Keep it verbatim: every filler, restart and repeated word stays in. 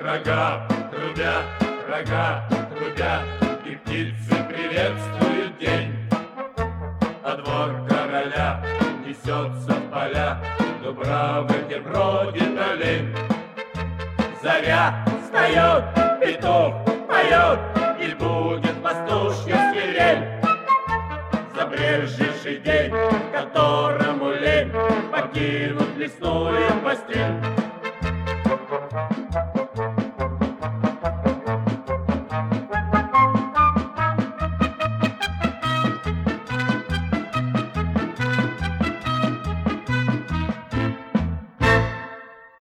рога трубят, рога трубят, и птицы приветствуют день. А двор короля несется в поля, Дубравы, где бродит олень. Заря встает, петух поет, и будет пастушья свирель. Забрежевший день, которому лень покинуть лесную постель.